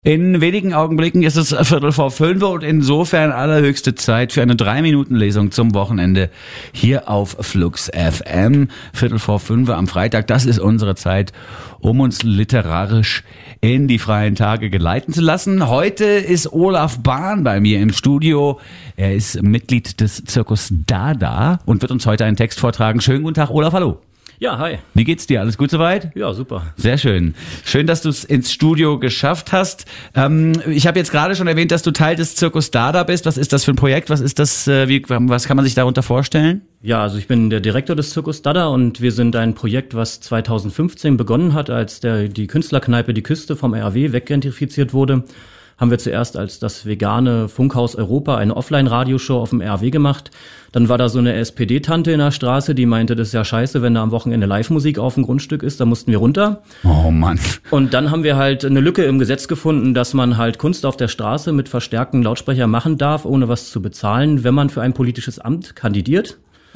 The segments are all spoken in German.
In wenigen Augenblicken ist es 4:45 und insofern allerhöchste Zeit für eine 3-Minuten-Lesung zum Wochenende hier auf Flux FM. 4:45 am Freitag, das ist unsere Zeit, um uns literarisch in die freien Tage geleiten zu lassen. Heute ist Olaf Bahn bei mir im Studio. Er ist Mitglied des Zirkus Dada und wird uns heute einen Text vortragen. Schönen guten Tag, Olaf, hallo. Ja, hi. Wie geht's dir? Alles gut soweit? Ja, super. Sehr schön. Schön, dass du es ins Studio geschafft hast. Ich habe jetzt gerade schon erwähnt, dass du Teil des Zirkus Dada bist. Was ist das für ein Projekt? Was ist das? Was kann man sich darunter vorstellen? Ja, also ich bin der Direktor des Zirkus Dada und wir sind ein Projekt, was 2015 begonnen hat, als die Künstlerkneipe Die Küste vom RAW weggentrifiziert wurde. Haben wir zuerst als das vegane Funkhaus Europa eine Offline-Radioshow auf dem RAW gemacht. Dann war da so eine SPD-Tante in der Straße, die meinte, das ist ja scheiße, wenn da am Wochenende Live-Musik auf dem Grundstück ist. Da mussten wir runter. Oh Mann. Und dann haben wir halt eine Lücke im Gesetz gefunden, dass man halt Kunst auf der Straße mit verstärkten Lautsprecher machen darf, ohne was zu bezahlen, wenn man für ein politisches Amt kandidiert.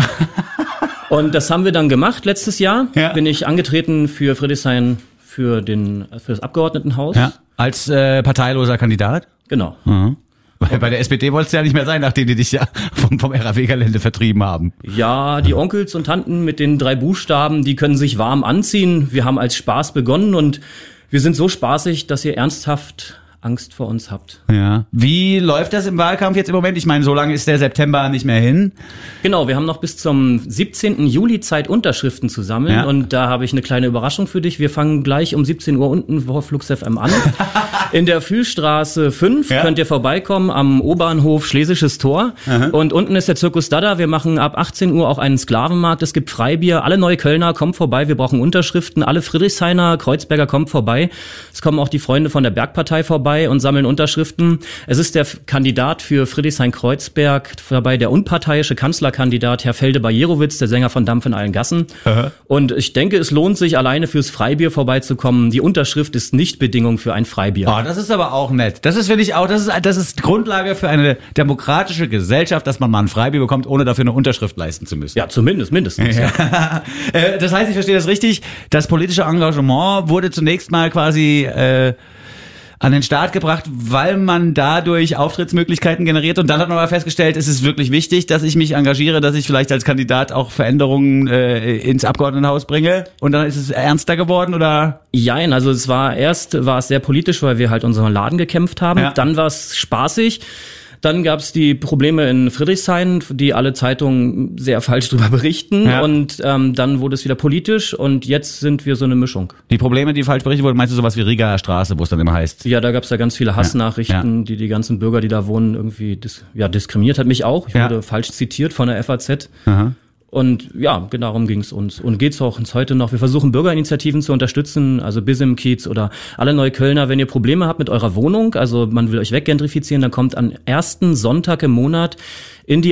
Und das haben wir dann gemacht letztes Jahr. Ja. Bin ich angetreten für Friedrichshain für das Abgeordnetenhaus. Ja. Als parteiloser Kandidat? Genau. Mhm. Bei der SPD wolltest du ja nicht mehr sein, nachdem die dich ja vom RAW-Gelände vertrieben haben. Ja, die Onkels und Tanten mit den 3 Buchstaben, die können sich warm anziehen. Wir haben als Spaß begonnen und wir sind so spaßig, dass ihr ernsthaft Angst vor uns habt. Ja. Wie läuft das im Wahlkampf jetzt im Moment? Ich meine, so lange ist der September nicht mehr hin. Genau, wir haben noch bis zum 17. Juli Zeit, Unterschriften zu sammeln. Ja. Und da habe ich eine kleine Überraschung für dich. Wir fangen gleich um 17 Uhr unten vor Flux FM an. In der Fühlstraße 5 könnt ihr vorbeikommen am O-Bahnhof Schlesisches Tor. Aha. Und unten ist der Zirkus Dada. Wir machen ab 18 Uhr auch einen Sklavenmarkt. Es gibt Freibier. Alle Neuköllner, kommt vorbei. Wir brauchen Unterschriften. Alle Friedrichshainer, Kreuzberger, kommt vorbei. Es kommen auch die Freunde von der Bergpartei vorbei und sammeln Unterschriften. Es ist der Kandidat für Friedrichshain-Kreuzberg dabei, der unparteiische Kanzlerkandidat, Herr Felde-Bayerowitz, der Sänger von Dampf in allen Gassen. Aha. Und ich denke, es lohnt sich, alleine fürs Freibier vorbeizukommen. Die Unterschrift ist nicht Bedingung für ein Freibier. Oh, das ist aber auch nett. Das ist, finde ich auch, das ist Grundlage für eine demokratische Gesellschaft, dass man mal ein Freibier bekommt, ohne dafür eine Unterschrift leisten zu müssen. Ja, mindestens. Ja. Das heißt, ich verstehe das richtig, das politische Engagement wurde zunächst mal quasi an den Start gebracht, weil man dadurch Auftrittsmöglichkeiten generiert, und dann hat man aber festgestellt, es ist wirklich wichtig, dass ich mich engagiere, dass ich vielleicht als Kandidat auch Veränderungen ins Abgeordnetenhaus bringe, und dann ist es ernster geworden, oder? Jein, also erst war es sehr politisch, weil wir halt unseren Laden gekämpft haben, Dann war es spaßig. Dann gab es die Probleme in Friedrichshain, die alle Zeitungen sehr falsch drüber berichten. Ja. Und dann wurde es wieder politisch und jetzt sind wir so eine Mischung. Die Probleme, die falsch berichtet wurden, meinst du sowas wie Rigaer Straße, wo es dann immer heißt? Ja, da gab es ja ganz viele Hassnachrichten, die ganzen Bürger, die da wohnen, irgendwie diskriminiert hat. Mich auch. Ich wurde falsch zitiert von der FAZ. Aha. Und ja, darum ging es uns. Und geht's auch uns heute noch. Wir versuchen Bürgerinitiativen zu unterstützen, also Bism-Kiez oder alle Neuköllner. Wenn ihr Probleme habt mit eurer Wohnung, also man will euch weggentrifizieren, dann kommt am ersten Sonntag im Monat jetzt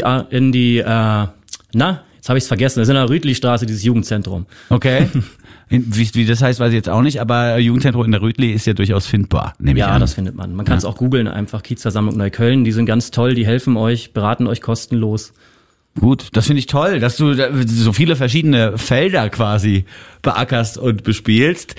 habe ich es vergessen, das ist in der Rütli-Straße, dieses Jugendzentrum. Okay. Wie das heißt, weiß ich jetzt auch nicht, aber Jugendzentrum in der Rütli ist ja durchaus findbar, nehme ich an. Ja, das findet man. Man kann es auch googeln, einfach Kiezversammlung Neukölln. Die sind ganz toll, die helfen euch, beraten euch kostenlos. Gut, das finde ich toll, dass du so viele verschiedene Felder quasi beackerst und bespielst.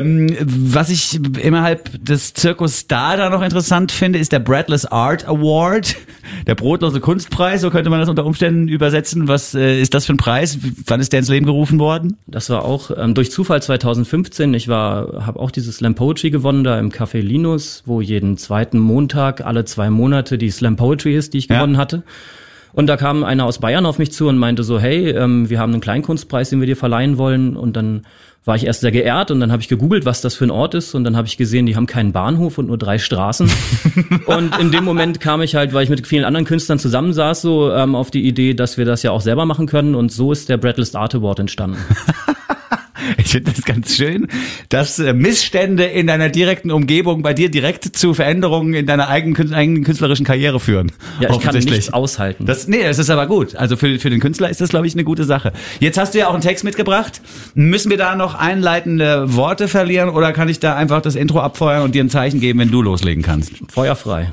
Was ich innerhalb des Zirkus Dada noch interessant finde, ist der Breadless Art Award, der brotlose Kunstpreis, so könnte man das unter Umständen übersetzen. Was ist das für ein Preis? Wann ist der ins Leben gerufen worden? Das war auch durch Zufall 2015. Ich habe auch dieses Slam Poetry gewonnen da im Café Linus, wo jeden zweiten Montag alle 2 Monate die Slam Poetry ist, die ich gewonnen hatte. Und da kam einer aus Bayern auf mich zu und meinte so, hey, wir haben einen Kleinkunstpreis, den wir dir verleihen wollen. Und dann war ich erst sehr geehrt und dann habe ich gegoogelt, was das für ein Ort ist. Und dann habe ich gesehen, die haben keinen Bahnhof und nur 3 Straßen. Und in dem Moment kam ich halt, weil ich mit vielen anderen Künstlern zusammensaß, so auf die Idee, dass wir das ja auch selber machen können. Und so ist der Breadless Art Award entstanden. Ich finde das ganz schön, dass Missstände in deiner direkten Umgebung bei dir direkt zu Veränderungen in deiner eigenen künstlerischen Karriere führen. Ja, ich kann nichts aushalten. Das ist aber gut. Also für den Künstler ist das, glaube ich, eine gute Sache. Jetzt hast du ja auch einen Text mitgebracht. Müssen wir da noch einleitende Worte verlieren oder kann ich da einfach das Intro abfeuern und dir ein Zeichen geben, wenn du loslegen kannst? Feuerfrei.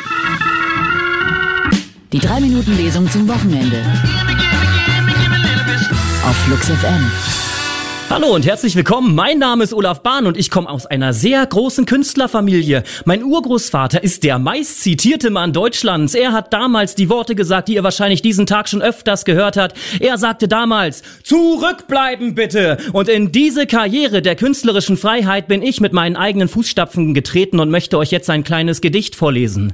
Die 3-Minuten-Lesung zum Wochenende. Auf Flux FM. Hallo und herzlich willkommen. Mein Name ist Olaf Bahn und ich komme aus einer sehr großen Künstlerfamilie. Mein Urgroßvater ist der meistzitierte Mann Deutschlands. Er hat damals die Worte gesagt, die ihr wahrscheinlich diesen Tag schon öfters gehört habt. Er sagte damals, zurückbleiben bitte. Und in diese Karriere der künstlerischen Freiheit bin ich mit meinen eigenen Fußstapfen getreten und möchte euch jetzt ein kleines Gedicht vorlesen.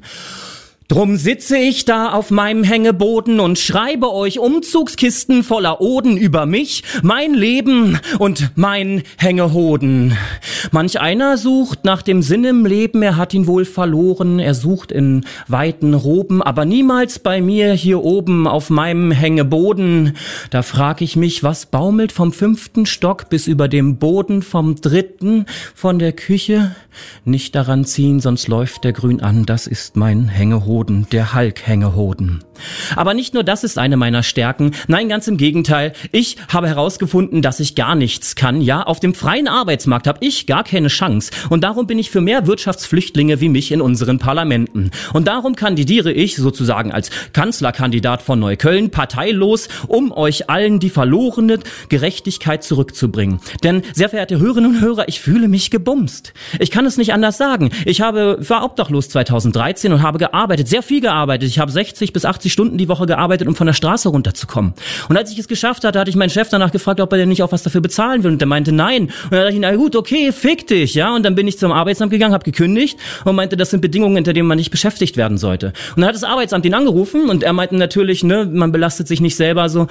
Drum sitze ich da auf meinem Hängeboden und schreibe euch Umzugskisten voller Oden über mich, mein Leben und mein Hängehoden. Manch einer sucht nach dem Sinn im Leben, er hat ihn wohl verloren, er sucht in weiten Roben, aber niemals bei mir hier oben auf meinem Hängeboden. Da frag ich mich, was baumelt vom 5. Stock bis über dem Boden vom 3. von der Küche? Nicht daran ziehen, sonst läuft der Grün an, das ist mein Hängehoden, der Hulk-Hängehoden. Aber nicht nur das ist eine meiner Stärken, nein, ganz im Gegenteil. Ich habe herausgefunden, dass ich gar nichts kann. Ja, auf dem freien Arbeitsmarkt habe ich gar keine Chance. Und darum bin ich für mehr Wirtschaftsflüchtlinge wie mich in unseren Parlamenten. Und darum kandidiere ich sozusagen als Kanzlerkandidat von Neukölln parteilos, um euch allen die verlorene Gerechtigkeit zurückzubringen. Denn, sehr verehrte Hörerinnen und Hörer, ich fühle mich gebumst. Ich kann es nicht anders sagen. Ich war obdachlos 2013 und habe gearbeitet, sehr viel gearbeitet. Ich habe 60 bis 80 Stunden die Woche gearbeitet, um von der Straße runterzukommen. Und als ich es geschafft hatte, hatte ich meinen Chef danach gefragt, ob er denn nicht auch was dafür bezahlen will. Und der meinte, nein. Und dann dachte ich, na gut, okay, fick dich, ja. Und dann bin ich zum Arbeitsamt gegangen, habe gekündigt und meinte, das sind Bedingungen, unter denen man nicht beschäftigt werden sollte. Und dann hat das Arbeitsamt ihn angerufen und er meinte natürlich, man belastet sich nicht selber so.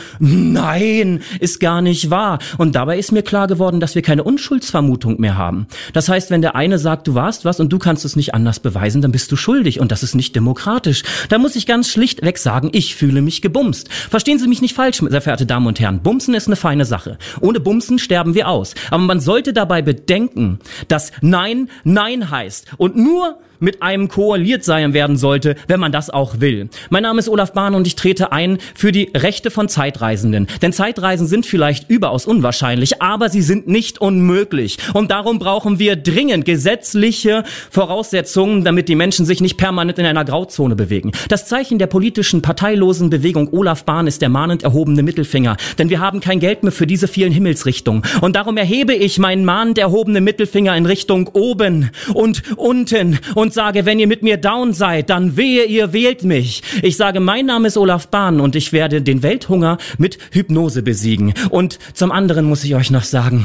Nein, ist gar nicht wahr. Und dabei ist mir klar geworden, dass wir keine Unschuldsvermutung mehr haben. Das heißt, wenn der eine sagt, du warst was und du kannst es nicht anders beweisen, dann bist du schuldig und das ist nicht demokratisch. Da muss ich ganz schlichtweg sagen, ich fühle mich gebumst. Verstehen Sie mich nicht falsch, sehr verehrte Damen und Herren. Bumsen ist eine feine Sache. Ohne Bumsen sterben wir aus. Aber man sollte dabei bedenken, dass Nein, Nein heißt und nur mit einem koaliert sein werden sollte, wenn man das auch will. Mein Name ist Olaf Bahn und ich trete ein für die Rechte von Zeitreisenden. Denn Zeitreisen sind vielleicht überaus unwahrscheinlich, aber sie sind nicht unmöglich. Und darum brauchen wir dringend gesetzliche Voraussetzungen, damit die Menschen sich nicht permanent in einer Grauzone bewegen. Das Zeichen der politischen, parteilosen Bewegung Olaf Bahn ist der mahnend erhobene Mittelfinger. Denn wir haben kein Geld mehr für diese vielen Himmelsrichtungen. Und darum erhebe ich meinen mahnend erhobenen Mittelfinger in Richtung oben und unten und sage, wenn ihr mit mir down seid, dann wehe, ihr wählt mich. Ich sage, mein Name ist Olaf Bahn und ich werde den Welthunger mit Hypnose besiegen. Und zum anderen muss ich euch noch sagen,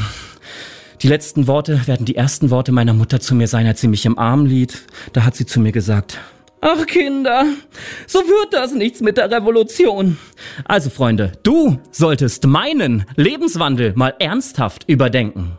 die letzten Worte werden die ersten Worte meiner Mutter zu mir sein, als sie mich im Arm liet. Da hat sie zu mir gesagt, ach Kinder, so wird das nichts mit der Revolution. Also Freunde, du solltest meinen Lebenswandel mal ernsthaft überdenken.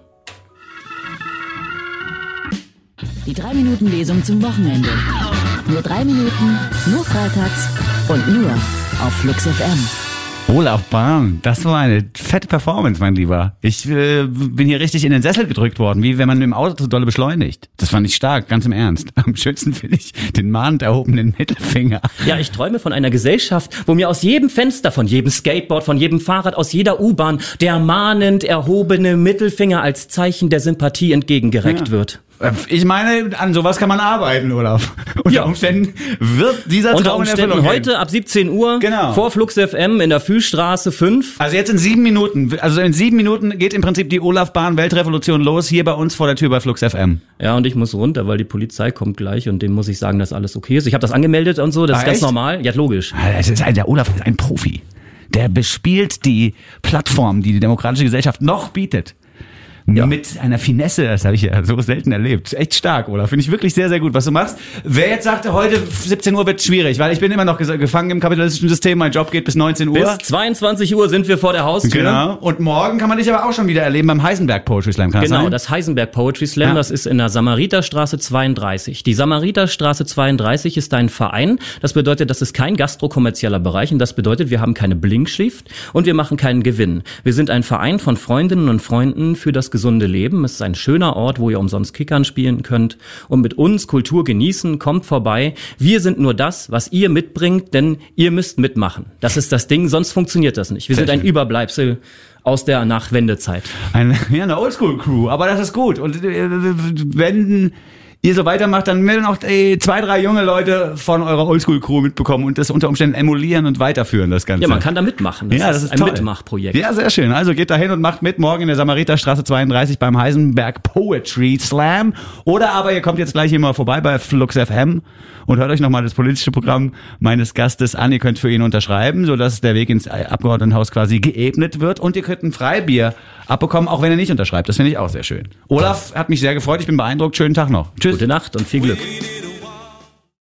Die 3-Minuten-Lesung zum Wochenende. Nur 3 Minuten, nur freitags und nur auf Flux FM. Olaf Bahn, das war eine fette Performance, mein Lieber. Ich bin hier richtig in den Sessel gedrückt worden, wie wenn man im Auto so dolle beschleunigt. Das fand ich stark, ganz im Ernst. Am schönsten finde ich den mahnend erhobenen Mittelfinger. Ja, ich träume von einer Gesellschaft, wo mir aus jedem Fenster, von jedem Skateboard, von jedem Fahrrad, aus jeder U-Bahn der mahnend erhobene Mittelfinger als Zeichen der Sympathie entgegengereckt wird. Ich meine, an sowas kann man arbeiten, Olaf. Unter Umständen wird dieser Traum in Erfüllung gehen. Heute ab 17 Uhr vor Flux FM in der Fühlstraße 5. Also jetzt in 7 Minuten. Also in 7 Minuten geht im Prinzip die Olaf Bahn Weltrevolution los, hier bei uns vor der Tür bei Flux FM. Ja, und ich muss runter, weil die Polizei kommt gleich und dem muss ich sagen, dass alles okay ist. Ich habe das angemeldet und so, das ist ganz normal. Ja, logisch. Der Olaf ist ein Profi. Der bespielt die Plattform, die die demokratische Gesellschaft noch bietet. Ja. Mit einer Finesse, das habe ich ja so selten erlebt. Echt stark, Olaf. Finde ich wirklich sehr, sehr gut, was du machst. Wer jetzt sagte, heute 17 Uhr wird schwierig, weil ich bin immer noch gefangen im kapitalistischen System, mein Job geht bis 19 Uhr. Bis 22 Uhr sind wir vor der Haustür. Genau. Und morgen kann man dich aber auch schon wieder erleben beim Heisenberg Poetry Slam. Kann genau, das Heisenberg Poetry Slam, das ist in der Samariterstraße 32. Die Samariterstraße 32 ist ein Verein. Das bedeutet, das ist kein gastrokommerzieller Bereich und das bedeutet, wir haben keine Blinkschrift und wir machen keinen Gewinn. Wir sind ein Verein von Freundinnen und Freunden für das gesunde Leben. Es ist ein schöner Ort, wo ihr umsonst Kickern spielen könnt und mit uns Kultur genießen. Kommt vorbei. Wir sind nur das, was ihr mitbringt, denn ihr müsst mitmachen. Das ist das Ding, sonst funktioniert das nicht. Wir sind ein Überbleibsel aus der Nachwendezeit. Eine Oldschool-Crew, aber das ist gut. Und wenn ihr so weitermacht, dann werden auch 2, 3 junge Leute von eurer Oldschool-Crew mitbekommen und das unter Umständen emulieren und weiterführen, das Ganze. Ja, man kann da mitmachen. Das ist ein toll. Mitmachprojekt. Ja, sehr schön. Also geht da hin und macht mit morgen in der Samariterstraße 32 beim Heisenberg Poetry Slam. Oder aber ihr kommt jetzt gleich hier mal vorbei bei Flux FM und hört euch nochmal das politische Programm meines Gastes an. Ihr könnt für ihn unterschreiben, sodass der Weg ins Abgeordnetenhaus quasi geebnet wird. Und ihr könnt ein Freibier abbekommen, auch wenn er nicht unterschreibt. Das finde ich auch sehr schön. Olaf, hat mich sehr gefreut. Ich bin beeindruckt. Schönen Tag noch. Tschüss. Gute Nacht und viel Glück.